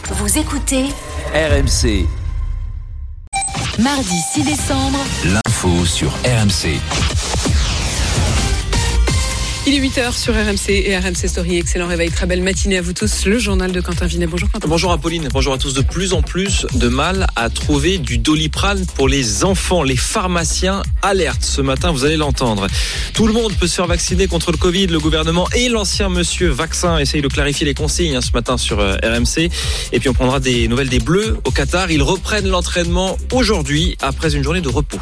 Vous écoutez RMC. Mardi 6 décembre. L'info sur RMC. Il est 8h sur RMC et RMC Story. Excellent réveil, très belle matinée à vous tous. Le journal de Quentin Vinet. Bonjour Quentin. Bonjour Apolline, bonjour à tous. De plus en plus de mal à trouver du Doliprane pour les enfants. Les pharmaciens alertent ce matin, vous allez l'entendre. Tout le monde peut se faire vacciner contre le Covid. Le gouvernement et l'ancien monsieur vaccin essayent de clarifier les consignes ce matin sur RMC. Et puis on prendra des nouvelles des Bleus au Qatar. Ils reprennent l'entraînement aujourd'hui après une journée de repos.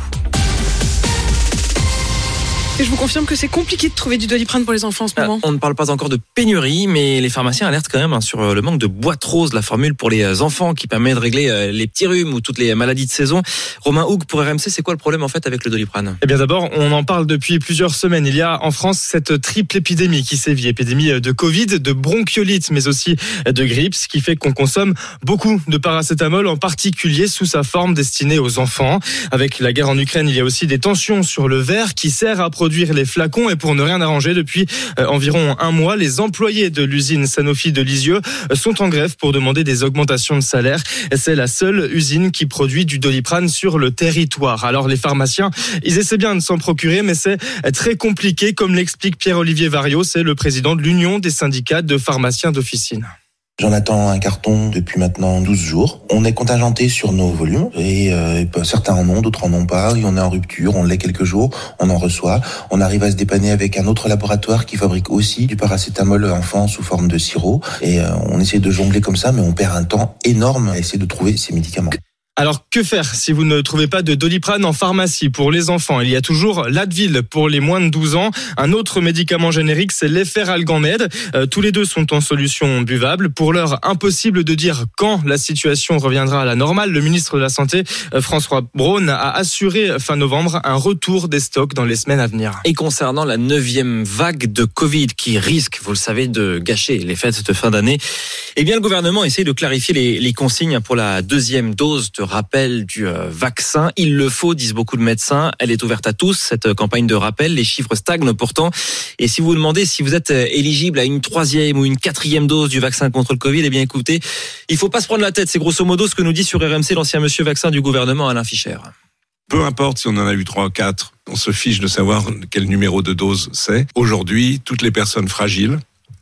Et je vous confirme que c'est compliqué de trouver du Doliprane pour les enfants en ce moment. On ne parle pas encore de pénurie, mais les pharmaciens alertent quand même sur le manque de boîte rose, la formule pour les enfants qui permet de régler les petits rhumes ou toutes les maladies de saison. Romain Houg pour RMC, c'est quoi le problème en fait avec le Doliprane ? Eh bien d'abord, on en parle depuis plusieurs semaines. Il y a en France cette triple épidémie qui sévit. Épidémie de Covid, de bronchiolite, mais aussi de grippe, ce qui fait qu'on consomme beaucoup de paracétamol, en particulier sous sa forme destinée aux enfants. Avec la guerre en Ukraine, il y a aussi des tensions sur le verre qui sert à produire les flacons, et pour ne rien arranger, depuis environ un mois, les employés de l'usine Sanofi de Lisieux sont en grève pour demander des augmentations de salaire. C'est la seule usine qui produit du Doliprane sur le territoire. Alors les pharmaciens, ils essaient bien de s'en procurer, mais c'est très compliqué, comme l'explique Pierre-Olivier Variot, c'est le président de l'Union des syndicats de pharmaciens d'officine. J'en attends un carton depuis maintenant 12 jours. On est contingenté sur nos volumes et certains en ont, d'autres en ont pas. Et on est en rupture, on l'est quelques jours, on en reçoit. On arrive à se dépanner avec un autre laboratoire qui fabrique aussi du paracétamol enfant sous forme de sirop. Et on essaie de jongler comme ça, mais on perd un temps énorme à essayer de trouver ces médicaments. Alors que faire si vous ne trouvez pas de Doliprane en pharmacie pour les enfants ? Il y a toujours l'Advil pour les moins de 12 ans. Un autre médicament générique, c'est l'Efferalgan-Med. Tous les deux sont en solution buvable. Pour l'heure, impossible de dire quand la situation reviendra à la normale. Le ministre de la Santé, François Braun, a assuré fin novembre un retour des stocks dans les semaines à venir. Et concernant la 9e vague de Covid qui risque, vous le savez, de gâcher les fêtes de fin d'année, eh bien le gouvernement essaie de clarifier les consignes pour la deuxième dose de rappel du vaccin. Il le faut, disent beaucoup de médecins. Elle est ouverte à tous, cette campagne de rappel. Les chiffres stagnent pourtant. Et si vous vous demandez si vous êtes éligible à une 3e ou une 4e dose du vaccin contre le Covid, eh bien écoutez, il faut pas se prendre la tête. C'est grosso modo ce que nous dit sur RMC l'ancien monsieur vaccin du gouvernement, Alain Fischer. Peu importe si on en a eu 3 ou 4, on se fiche de savoir quel numéro de dose c'est. Aujourd'hui, toutes les personnes fragiles,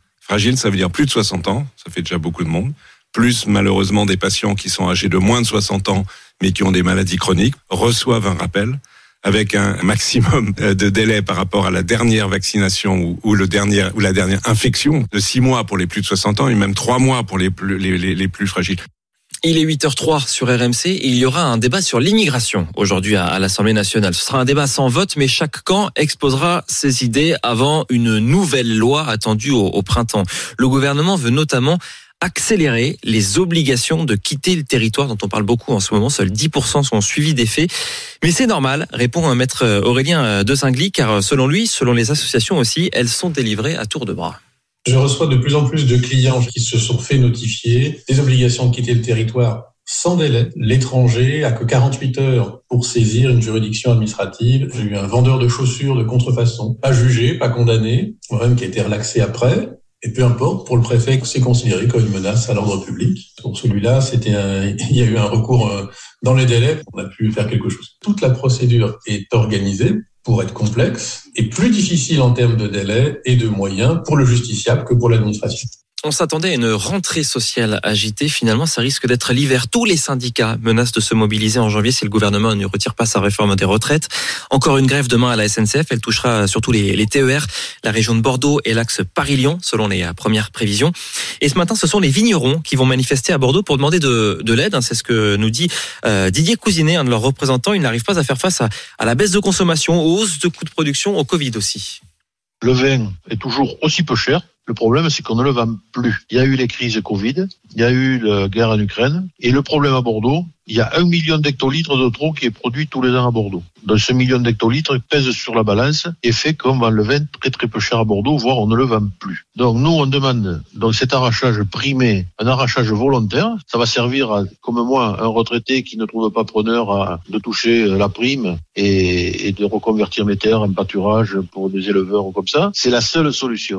ça veut dire plus de 60 ans, ça fait déjà beaucoup de monde, plus malheureusement des patients qui sont âgés de moins de 60 ans mais qui ont des maladies chroniques, reçoivent un rappel avec un maximum de délai par rapport à la dernière vaccination ou la dernière infection, de 6 mois pour les plus de 60 ans et même 3 mois pour les plus fragiles. Il est 8h03 sur RMC et il y aura un débat sur l'immigration aujourd'hui à l'Assemblée nationale. Ce sera un débat sans vote, mais chaque camp exposera ses idées avant une nouvelle loi attendue au printemps. Le gouvernement veut notamment accélérer les obligations de quitter le territoire dont on parle beaucoup en ce moment. Seuls 10% sont suivis des faits. Mais c'est normal, répond un maître Aurélien de Saint-Gly, car selon lui, selon les associations aussi, elles sont délivrées à tour de bras. Je reçois de plus en plus de clients qui se sont fait notifier des obligations de quitter le territoire sans délai. L'étranger a que 48 heures pour saisir une juridiction administrative. J'ai eu un vendeur de chaussures de contrefaçon, pas jugé, pas condamné, même qui a été relaxé après. Et peu importe, pour le préfet, c'est considéré comme une menace à l'ordre public. Pour celui-là, il y a eu un recours dans les délais. On a pu faire quelque chose. Toute la procédure est organisée pour être complexe et plus difficile en termes de délai et de moyens pour le justiciable que pour l'administration. On s'attendait à une rentrée sociale agitée. Finalement, ça risque d'être l'hiver. Tous les syndicats menacent de se mobiliser en janvier si le gouvernement ne retire pas sa réforme des retraites. Encore une grève demain à la SNCF. Elle touchera surtout les TER, la région de Bordeaux et l'axe Paris-Lyon, selon les premières prévisions. Et ce matin, ce sont les vignerons qui vont manifester à Bordeaux pour demander de l'aide. C'est ce que nous dit Didier Cousinet, un de leurs représentants. Ils n'arrivent pas à faire face à la baisse de consommation, aux hausses de coûts de production, au Covid aussi. Le vin est toujours aussi peu cher. Le problème, c'est qu'on ne le vend plus. Il y a eu les crises Covid, il y a eu la guerre en Ukraine, et le problème à Bordeaux, il y a 1 million d'hectolitres de trop qui est produit tous les ans à Bordeaux. Donc ce million d'hectolitres pèse sur la balance et fait qu'on vend le vin très très peu cher à Bordeaux, voire on ne le vend plus. Donc nous, on demande donc cet arrachage primé, un arrachage volontaire. Ça va servir à, comme moi, un retraité qui ne trouve pas preneur de toucher la prime et de reconvertir mes terres en pâturage pour des éleveurs comme ça. C'est la seule solution.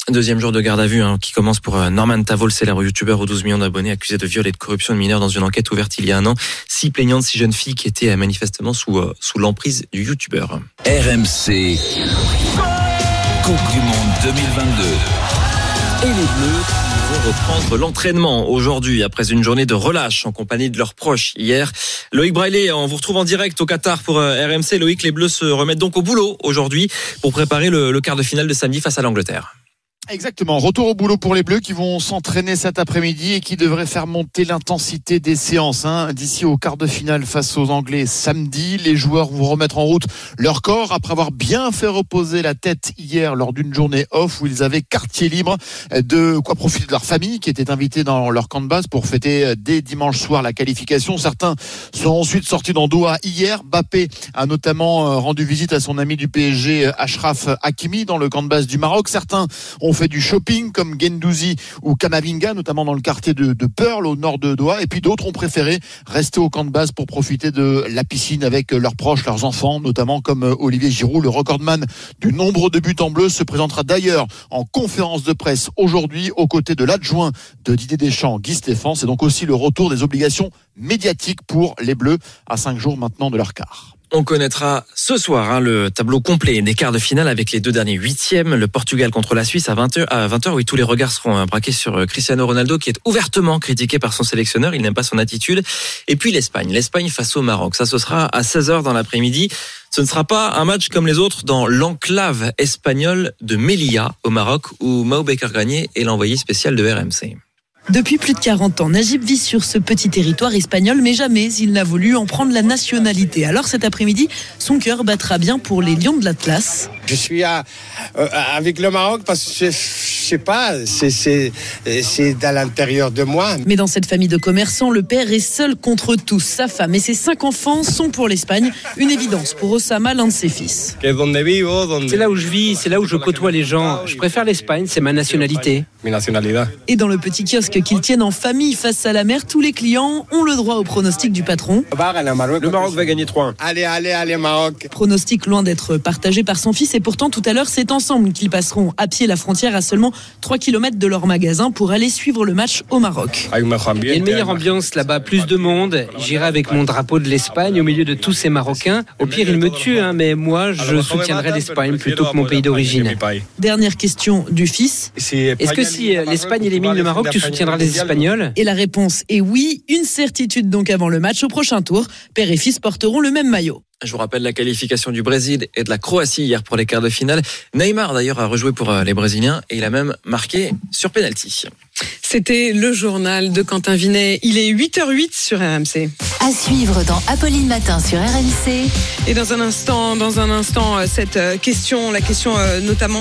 Deuxième jour de garde à vue qui commence pour Norman Tavol, célèbre youtubeur aux 12 millions d'abonnés accusé de viol et de corruption de mineurs dans une enquête ouverte il y a un an. 6 plaignantes, 6 jeunes filles qui étaient manifestement sous l'emprise du youtubeur. RMC, Coupe du Monde 2022. Et les Bleus vont reprendre l'entraînement aujourd'hui après une journée de relâche en compagnie de leurs proches hier. Loïc Braillet, on vous retrouve en direct au Qatar pour RMC. Loïc, les Bleus se remettent donc au boulot aujourd'hui pour préparer le quart de finale de samedi face à l'Angleterre. Exactement, retour au boulot pour les Bleus qui vont s'entraîner cet après-midi et qui devraient faire monter l'intensité des séances d'ici au quart de finale face aux Anglais samedi. Les joueurs vont remettre en route leur corps après avoir bien fait reposer la tête hier lors d'une journée off où ils avaient quartier libre, de quoi profiter de leur famille qui était invitée dans leur camp de base pour fêter dès dimanche soir la qualification. Certains sont ensuite sortis dans Doha hier. Mbappé a notamment rendu visite à son ami du PSG Achraf Hakimi dans le camp de base du Maroc. Certains ont fait du shopping comme Guendouzi ou Kamavinga, notamment dans le quartier de Pearl au nord de Doha, et puis d'autres ont préféré rester au camp de base pour profiter de la piscine avec leurs proches, leurs enfants, notamment comme Olivier Giroud, le recordman du nombre de buts en bleu, se présentera d'ailleurs en conférence de presse aujourd'hui aux côtés de l'adjoint de Didier Deschamps, Guy Stéphane. C'est donc aussi le retour des obligations médiatiques pour les Bleus à 5 jours maintenant de leur quart. On connaîtra ce soir le tableau complet des quarts de finale avec les deux derniers huitièmes. Le Portugal contre la Suisse à 20h. Oui, tous les regards seront braqués sur Cristiano Ronaldo qui est ouvertement critiqué par son sélectionneur. Il n'aime pas son attitude. Et puis l'Espagne face au Maroc. Ça, ce sera à 16h dans l'après-midi. Ce ne sera pas un match comme les autres dans l'enclave espagnole de Melilla au Maroc où Mao Becker-Granier est l'envoyé spécial de RMC. Depuis plus de 40 ans, Najib vit sur ce petit territoire espagnol, mais jamais il n'a voulu en prendre la nationalité. Alors cet après-midi, son cœur battra bien pour les Lions de l'Atlas. Je suis avec le Maroc parce que je sais pas, c'est à l'intérieur de moi. Mais dans cette famille de commerçants, le père est seul contre tous. Sa femme et ses 5 enfants sont pour l'Espagne. Une évidence pour Osama, l'un de ses fils. C'est là où je vis, c'est là où je côtoie les gens. Je préfère l'Espagne, c'est ma nationalité. Et dans le petit kiosque qu'ils tiennent en famille face à la mer, tous les clients ont le droit au pronostic du patron. Le Maroc va gagner 3-1. Allez, Maroc. Pronostic loin d'être partagé par son fils et pourtant tout à l'heure, c'est ensemble qu'ils passeront à pied la frontière à seulement 3 km de leur magasin pour aller suivre le match au Maroc. Il y a une meilleure ambiance là-bas, plus de monde. J'irai avec mon drapeau de l'Espagne au milieu de tous ces Marocains. Au pire, ils me tuent, mais moi, je soutiendrai l'Espagne plutôt que mon pays d'origine. Dernière question du fils. Est-ce que si l'Espagne élimine le Maroc, tu soutiendras les Espagnols? Et la réponse est oui. Une certitude donc avant le match. Au prochain tour, père et fils porteront le même maillot. Je vous rappelle la qualification du Brésil et de la Croatie hier pour les quarts de finale. Neymar d'ailleurs a rejoué pour les Brésiliens et il a même marqué sur penalty. C'était le journal de Quentin Vinet. Il est 8h08 sur RMC. À suivre dans Apolline Matin sur RMC. Et dans un instant, cette question, la question notamment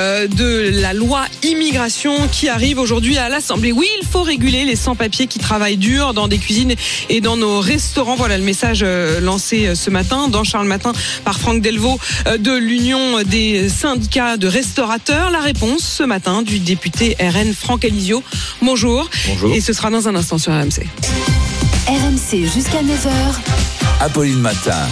de la loi immigration qui arrive aujourd'hui à l'Assemblée. Oui, il faut réguler les sans-papiers qui travaillent dur dans des cuisines et dans nos restaurants. Voilà le message lancé ce matin dans Charles Matin par Franck Delvaux de l'Union des syndicats de restaurateurs. La réponse ce matin du député RN Franck Alizio. Bonjour. Et ce sera dans un instant sur RMC. RMC jusqu'à 9h. Apolline Matin.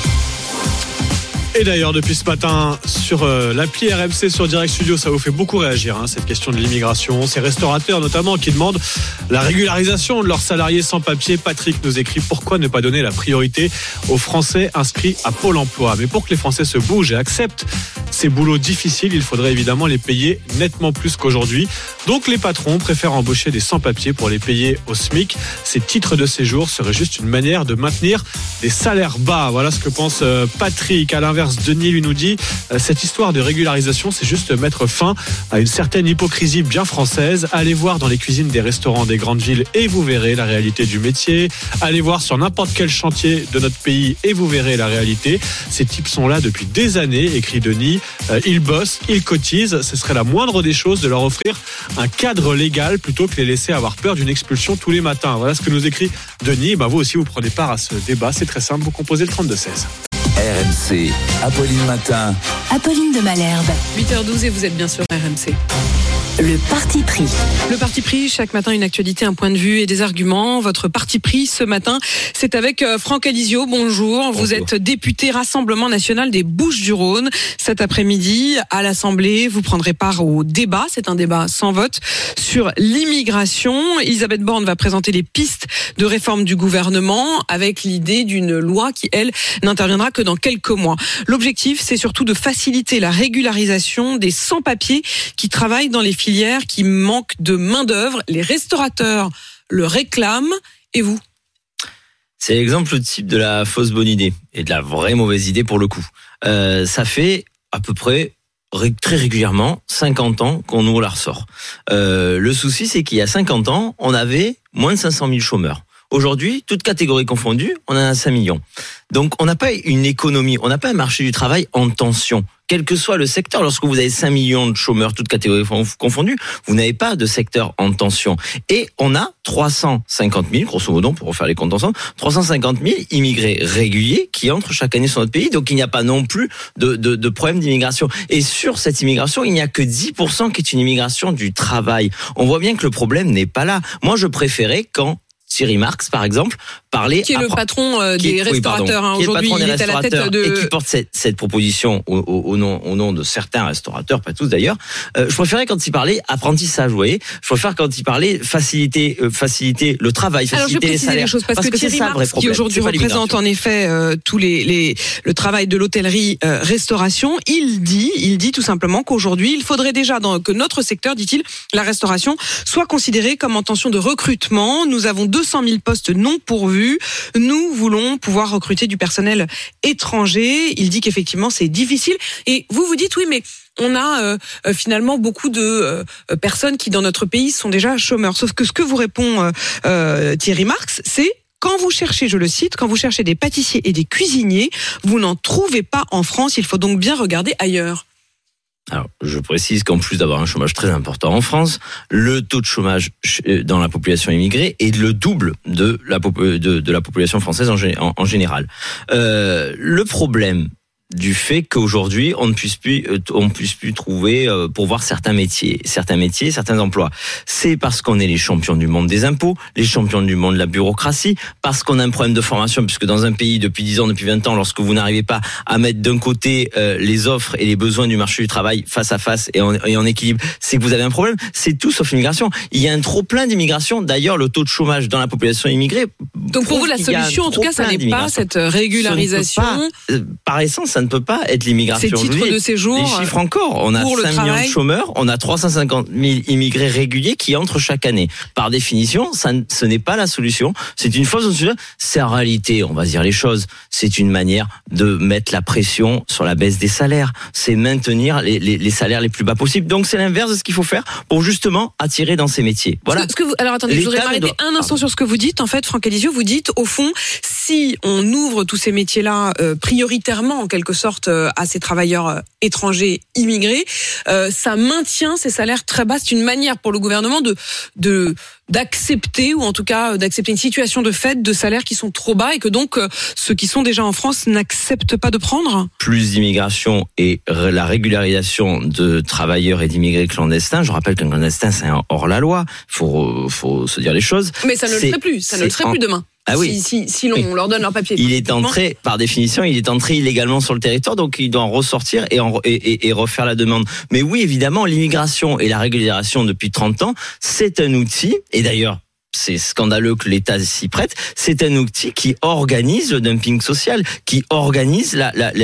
Et d'ailleurs, depuis ce matin, sur l'appli RMC sur Direct Studio, ça vous fait beaucoup réagir, cette question de l'immigration. Ces restaurateurs notamment qui demandent la régularisation de leurs salariés sans papier. Patrick nous écrit: pourquoi ne pas donner la priorité aux Français inscrits à Pôle emploi? Mais pour que les Français se bougent et acceptent ces boulots difficiles, il faudrait évidemment les payer nettement plus qu'aujourd'hui. Donc les patrons préfèrent embaucher des sans-papiers pour les payer au SMIC. Ces titres de séjour seraient juste une manière de maintenir des salaires bas. Voilà ce que pense Patrick. À l'inverse, Denis lui nous dit cette histoire de régularisation, c'est juste mettre fin à une certaine hypocrisie bien française. Allez voir dans les cuisines des restaurants des grandes villes et vous verrez la réalité du métier. Allez voir sur n'importe quel chantier de notre pays et vous verrez la réalité. Ces types sont là depuis des années, écrit Denis. Ils bossent, ils cotisent. Ce serait la moindre des choses de leur offrir un cadre légal plutôt que les laisser avoir peur d'une expulsion tous les matins. Voilà ce que nous écrit Denis. Vous aussi, vous prenez part à ce débat. C'est très simple, vous composez le 32-16. RMC, Apolline Matin. Apolline de Malherbe. 8h12 et vous êtes bien sûr RMC. Le parti pris. Le parti pris, chaque matin une actualité, un point de vue et des arguments. Votre parti pris ce matin, c'est avec Franck Alizio. Bonjour. Vous êtes député Rassemblement National des Bouches-du-Rhône. Cet après-midi, à l'Assemblée, vous prendrez part au débat. C'est un débat sans vote sur l'immigration. Elisabeth Borne va présenter les pistes de réforme du gouvernement avec l'idée d'une loi qui, elle, n'interviendra que dans quelques mois. L'objectif, c'est surtout de faciliter la régularisation des sans-papiers qui travaillent dans les filières qui manquent de main-d'œuvre. Les restaurateurs le réclament. Et vous ? C'est l'exemple type de la fausse bonne idée et de la vraie mauvaise idée pour le coup. Ça fait à peu près très régulièrement 50 ans qu'on nous la ressort. Le souci, c'est qu'il y a 50 ans, on avait moins de 500 000 chômeurs. Aujourd'hui, toutes catégories confondues, on en a 5 millions. Donc, on n'a pas une économie, on n'a pas un marché du travail en tension. Quel que soit le secteur, lorsque vous avez 5 millions de chômeurs, toutes catégories confondues, vous n'avez pas de secteur en tension. Et on a 350 000, grosso modo, pour refaire les comptes ensemble, 350 000 immigrés réguliers qui entrent chaque année sur notre pays. Donc, il n'y a pas non plus de problème d'immigration. Et sur cette immigration, il n'y a que 10% qui est une immigration du travail. On voit bien que le problème n'est pas là. Moi, je préférais quand Thierry Marx, par exemple, parlait... Qui est le patron des restaurateurs aujourd'hui, il est à la tête de... Et qui porte cette proposition au nom de certains restaurateurs, pas tous d'ailleurs. Je préférais quand il parlait apprentissage, vous voyez. Je préfère quand il parlait faciliter le travail, faciliter les salaires. Les choses, parce que Thierry Marx, qui aujourd'hui représente en effet tous le travail de l'hôtellerie-restauration, il dit tout simplement qu'aujourd'hui, il faudrait déjà que notre secteur, dit-il, la restauration, soit considéré comme en tension de recrutement. Nous avons 200 000 postes non pourvus. Nous voulons pouvoir recruter du personnel étranger. Il dit qu'effectivement, c'est difficile. Et vous dites, oui, mais on a finalement beaucoup de personnes qui, dans notre pays, sont déjà chômeurs. Sauf que ce que vous répond Thierry Marx, c'est: quand vous cherchez, je le cite, quand vous cherchez des pâtissiers et des cuisiniers, vous n'en trouvez pas en France. Il faut donc bien regarder ailleurs. Alors, je précise qu'en plus d'avoir un chômage très important en France, le taux de chômage dans la population immigrée est le double de la population française en général. Le problème du fait qu'aujourd'hui on ne puisse plus trouver pour voir certains métiers, certains emplois. C'est parce qu'on est les champions du monde des impôts, les champions du monde de la bureaucratie, parce qu'on a un problème de formation, puisque dans un pays depuis 10 ans, depuis 20 ans, lorsque vous n'arrivez pas à mettre d'un côté les offres et les besoins du marché du travail face à face et en équilibre, c'est que vous avez un problème. C'est tout sauf l'immigration. Il y a un trop plein d'immigration. D'ailleurs, le taux de chômage dans la population immigrée. Donc pour vous, la solution, en tout cas, ça n'est pas cette régularisation. Par essence, ça ne peut pas être l'immigration. Ces titres de séjour. Les chiffres encore. On a 5 millions de chômeurs, on a 350 000 immigrés réguliers qui entrent chaque année. Par définition, ce n'est pas la solution. C'est une fausse solution. C'est en réalité, on va dire les choses, c'est une manière de mettre la pression sur la baisse des salaires. C'est maintenir les salaires les plus bas possibles. Donc c'est l'inverse de ce qu'il faut faire pour justement attirer dans ces métiers. Voilà. Alors attendez, je voudrais m'arrêter un instant sur ce que vous dites. En fait, Franck Alizio, vous dites, au fond, si on ouvre tous ces métiers-là prioritairement, en quelque sorte, à ces travailleurs étrangers immigrés, ça maintient ces salaires très bas. C'est une manière pour le gouvernement d'accepter, ou en tout cas d'accepter une situation de fait de salaires qui sont trop bas et que donc ceux qui sont déjà en France n'acceptent pas de prendre. Plus d'immigration et la régularisation de travailleurs et d'immigrés clandestins. Je rappelle qu'un clandestin, c'est un hors-la-loi. Faut se dire les choses. Mais ça ne le serait plus. Ça ne le serait plus demain. Ah oui. Si l'on leur donne leur papier. Il est entré, par définition, illégalement sur le territoire, donc il doit en ressortir et refaire la demande. Mais oui, évidemment, l'immigration et la régularisation depuis 30 ans, c'est un outil, et d'ailleurs, c'est scandaleux que l'État s'y prête, c'est un outil qui organise le dumping social, qui organise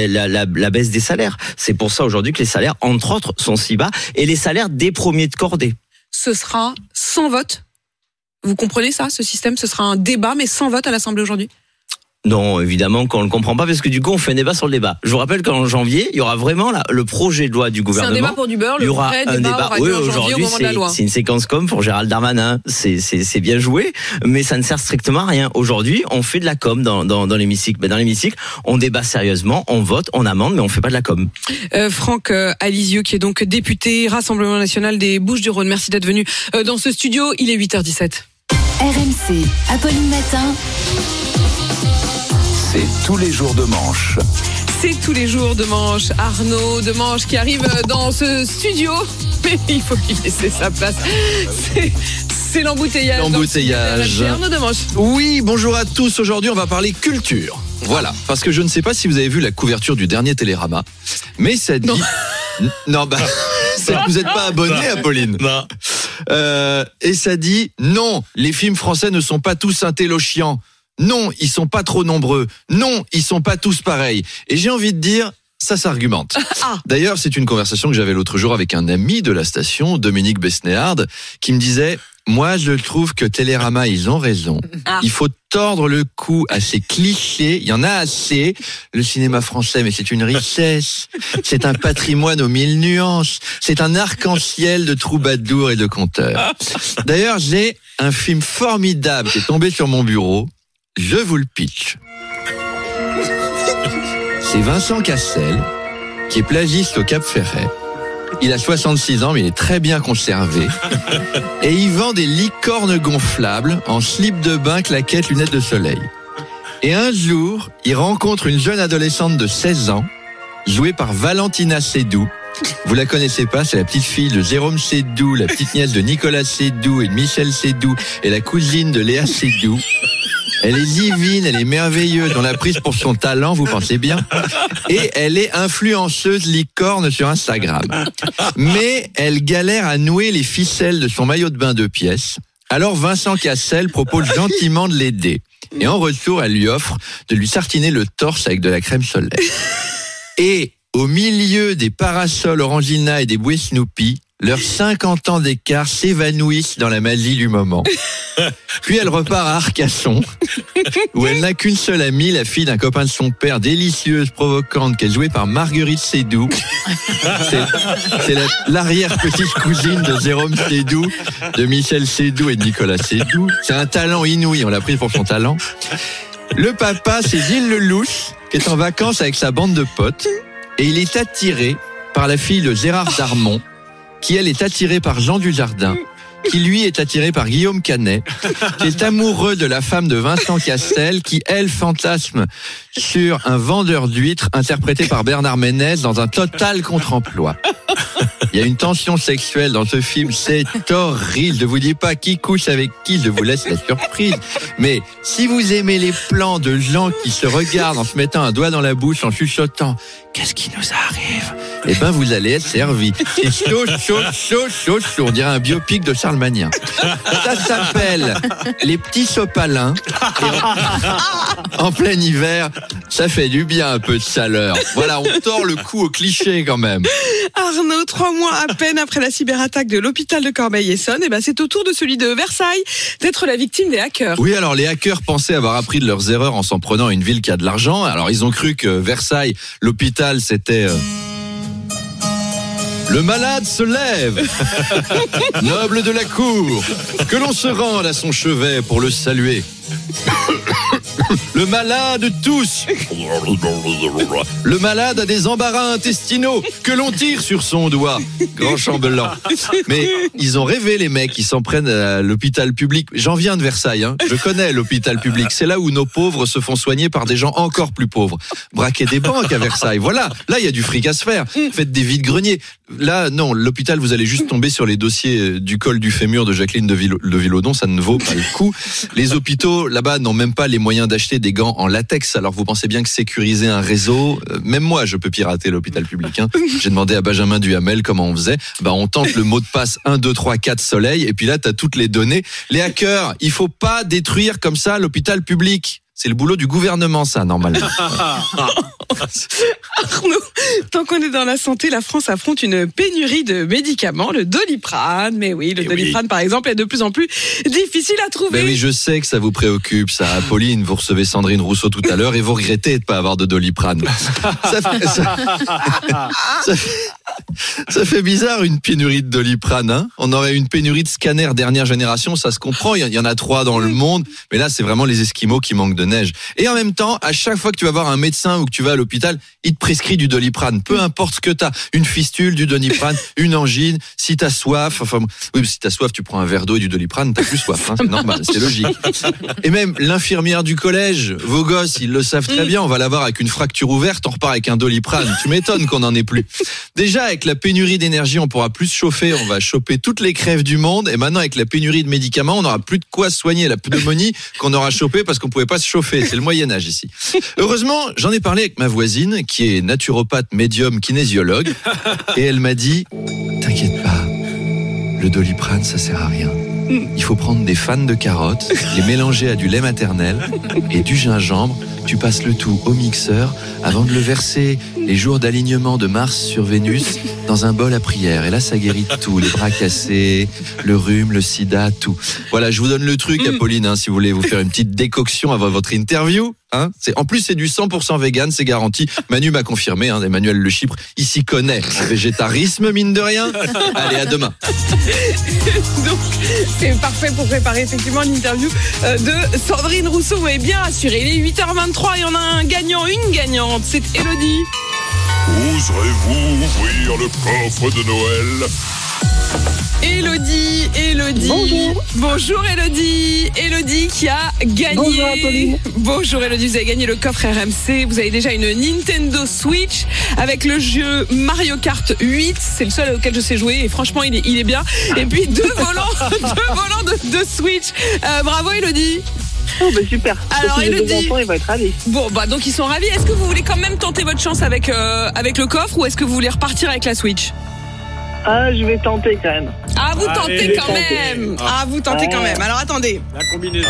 la baisse des salaires. C'est pour ça aujourd'hui que les salaires, entre autres, sont si bas, et les salaires des premiers de cordée. Ce sera sans vote. Vous comprenez ça, ce système? Ce sera un débat, mais sans vote à l'Assemblée aujourd'hui? Non, évidemment qu'on ne le comprend pas, parce que du coup, on fait un débat sur le débat. Je vous rappelle qu'en janvier, il y aura vraiment le projet de loi du gouvernement. C'est un débat pour du beurre, il y aura un débat. Oui, aujourd'hui, c'est une séquence com pour Gérald Darmanin. C'est bien joué, mais ça ne sert strictement à rien. Aujourd'hui, on fait de la com dans l'hémicycle. Ben, dans l'hémicycle, on débat sérieusement, on vote, on amende, mais on fait pas de la com. Franck Alizio, qui est donc député Rassemblement National des Bouches-du-Rhône. Merci d'être venu dans ce studio. Il est 8h17. RMC, Apolline Matin. C'est tous les jours de manche. C'est tous les jours de manche. Arnaud de Manche qui arrive dans ce studio. Mais il faut lui laisser sa place. C'est l'embouteillage. L'embouteillage. Arnaud de Manche. Oui, bonjour à tous. Aujourd'hui, on va parler culture. Voilà, parce que je ne sais pas si vous avez vu la couverture du dernier Télérama, mais ça dit... Non, c'est que vous n'êtes pas abonné, Apolline. Non. Et ça dit, non, les films français ne sont pas tous intellochiants. Non, ils sont pas trop nombreux. Non, ils sont pas tous pareils. Et j'ai envie de dire, ça s'argumente. D'ailleurs, c'est une conversation que j'avais l'autre jour avec un ami de la station, Dominique Besnéard, qui me disait, moi, je trouve que Télérama, ils ont raison. Il faut tordre le cou à ces clichés. Il y en a assez. Le cinéma français, mais c'est une richesse. C'est un patrimoine aux 1000 nuances. C'est un arc-en-ciel de troubadours et de conteurs. D'ailleurs, j'ai un film formidable qui est tombé sur mon bureau. Je vous le pitch. C'est Vincent Cassel, qui est plagiste au Cap Ferret. Il a 66 ans, mais il est très bien conservé. Et il vend des licornes gonflables en slip de bain, claquettes, lunettes de soleil. Et un jour, il rencontre une jeune adolescente de 16 ans, jouée par Valentina Seydoux. Vous la connaissez pas, c'est la petite fille de Jérôme Seydoux, la petite nièce de Nicolas Seydoux et de Michel Seydoux, et la cousine de Léa Seydoux. Elle est divine, elle est merveilleuse, on l'a prise pour son talent, vous pensez bien. Et elle est influenceuse licorne sur Instagram. Mais elle galère à nouer les ficelles de son maillot de bain 2 pièces. Alors Vincent Cassel propose gentiment de l'aider. Et en retour, elle lui offre de lui sartiner le torse avec de la crème solaire. Et au milieu des parasols Orangina et des bouées Snoopy, leurs 50 ans d'écart s'évanouissent dans la magie du moment. Puis elle repart à Arcasson, où elle n'a qu'une seule amie, la fille d'un copain de son père, délicieuse, provocante, qui est jouée par Marguerite Seydoux. C'est l'arrière-petite cousine de Jérôme Seydoux, de Michel Seydoux et de Nicolas Seydoux. C'est un talent inouï, on l'a pris pour son talent. Le papa, c'est Gilles Lelouch, qui est en vacances avec sa bande de potes, et il est attiré par la fille de Gérard Darmon, qui elle est attirée par Jean Dujardin, qui lui est attiré par Guillaume Canet, qui est amoureux de la femme de Vincent Cassel, qui elle fantasme sur un vendeur d'huîtres interprété par Bernard Ménez dans un total contre-emploi. Il y a une tension sexuelle dans ce film, c'est horrible. Je vous dis pas qui couche avec qui, je vous laisse la surprise. Mais si vous aimez les plans de gens qui se regardent en se mettant un doigt dans la bouche, en chuchotant « Qu'est-ce qui nous arrive ?» Eh ben, vous allez être servi. C'est chaud. On dirait un biopic de Charles Magnin. Ça s'appelle Les Petits Sopalins. Et en plein hiver, ça fait du bien un peu de chaleur. Voilà, on tord le cou au cliché quand même. Arnaud, 3 mois à peine après la cyberattaque de l'hôpital de Corbeil-Essonnes, c'est au tour de celui de Versailles d'être la victime des hackers. Oui, alors les hackers pensaient avoir appris de leurs erreurs en s'en prenant à une ville qui a de l'argent. Alors ils ont cru que Versailles, l'hôpital, c'était... Le malade se lève, noble de la cour, que l'on se rende à son chevet pour le saluer. Le malade tousse. Le malade a des embarras intestinaux que l'on tire sur son doigt. Grand chambellan. Mais ils ont rêvé, les mecs, ils s'en prennent à l'hôpital public. J'en viens de Versailles, hein. Je connais l'hôpital public. C'est là où nos pauvres se font soigner par des gens encore plus pauvres. Braquer des banques à Versailles, voilà. Là, il y a du fric à se faire. Faites des vides-greniers. Là, non, l'hôpital, vous allez juste tomber sur les dossiers du col du fémur de Jacqueline de Villaudon. Ça ne vaut pas le coup. Les hôpitaux, là-bas, n'ont même pas les moyens d'acheter des gants en latex. Alors vous pensez bien que sécuriser un réseau, même moi je peux pirater l'hôpital public, hein. J'ai demandé à Benjamin Duhamel comment on faisait. On tente le mot de passe 1, 2, 3, 4 soleil et puis là t'as toutes les données. Les hackers, il faut pas détruire comme ça l'hôpital public. C'est le boulot du gouvernement, ça, normalement. Arnaud, tant qu'on est dans la santé, la France affronte une pénurie de médicaments, le Doliprane. Mais oui, le Doliprane, par exemple, est de plus en plus difficile à trouver. Ben oui, je sais que ça vous préoccupe, ça. Apolline, vous recevez Sandrine Rousseau tout à l'heure et vous regrettez de ne pas avoir de Doliprane. Ça fait bizarre, une pénurie de Doliprane, hein. On aurait une pénurie de scanners dernière génération, ça se comprend. Il y en a 3 dans le monde. Mais là, c'est vraiment les Esquimaux qui manquent de neige. Et en même temps, à chaque fois que tu vas voir un médecin ou que tu vas à l'hôpital, il te prescrit du Doliprane. Peu importe ce que t'as, une fistule, du Doliprane, une angine, si t'as soif, oui, si t'as soif, tu prends un verre d'eau et du Doliprane, t'as plus soif, hein, c'est normal, c'est logique. Et même l'infirmière du collège, vos gosses, ils le savent très bien, on va l'avoir avec une fracture ouverte, on repart avec un Doliprane. Tu m'étonnes qu'on en ait plus. Déjà, avec la pénurie d'énergie, on pourra plus se chauffer, on va choper toutes les crèves du monde. Et maintenant, avec la pénurie de médicaments, on n'aura plus de quoi soigner la pneumonie qu'on aura chopée parce qu'on pouvait pas se chauffer. C'est le Moyen-Âge ici. Heureusement, j'en ai parlé avec ma voisine qui est naturopathe, médium, kinésiologue. Et elle m'a dit, t'inquiète pas, le Doliprane, ça sert à rien. Il faut prendre des fans de carottes, les mélanger à du lait maternel et du gingembre. Tu passes le tout au mixeur avant de le verser les jours d'alignement de Mars sur Vénus dans un bol à prière. Et là, ça guérit tout, les bras cassés, le rhume, le sida, tout. Voilà, je vous donne le truc, Apolline, hein, si vous voulez vous faire une petite décoction avant votre interview. Hein, en plus, c'est du 100% vegan, c'est garanti. Manu m'a confirmé, hein, Emmanuel Le Chypre, il s'y connaît. Le végétarisme, mine de rien. Allez, à demain. Donc, c'est parfait pour préparer effectivement l'interview de Sandrine Rousseau. Vous m'avez bien rassuré. Il est 8h23 et on a un gagnant, une gagnante. C'est Élodie. Oserez-vous ouvrir le coffre de Noël ? Élodie. Bonjour Élodie qui a gagné. Bonjour Apolline. Bonjour Élodie, vous avez gagné le coffre RMC. Vous avez déjà une Nintendo Switch avec le jeu Mario Kart 8. C'est le seul auquel je sais jouer et franchement il est bien. Et puis deux volants de Switch. Bravo Élodie. Oh bah super. Alors Élodie, les enfants, ils vont être ravis. Bon bah donc ils sont ravis. Est-ce que vous voulez quand même tenter votre chance avec le coffre ou est-ce que vous voulez repartir avec la Switch ? Ah, je vais tenter quand même. Ah, vous tentez quand même. Vous tentez quand même. Alors attendez. La combinaison.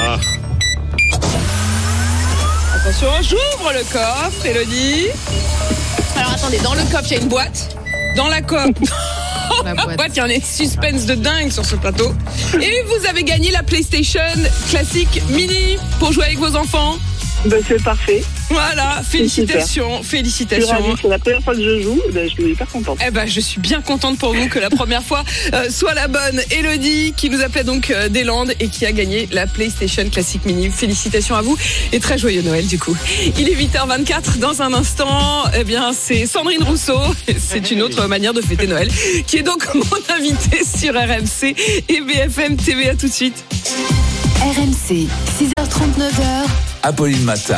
Attention, j'ouvre le coffre, Élodie. Alors attendez, dans le coffre, il y a une boîte. Dans la boîte, il y a un suspense de dingue sur ce plateau. Et vous avez gagné la PlayStation Classic Mini pour jouer avec vos enfants. Ben, c'est parfait. Voilà, félicitations. Je suis ravie, c'est la première fois que je joue, je suis hyper contente. Je suis bien contente pour vous que la première fois soit la bonne. Élodie, qui nous appelait donc des Landes et qui a gagné la PlayStation Classic Mini. Félicitations à vous et très joyeux Noël du coup. Il est 8h24, dans un instant, c'est Sandrine Rousseau, c'est une autre manière de fêter Noël, qui est donc mon invitée sur RMC et BFM TV. À tout de suite. RMC, 6h39. Apolline Matin.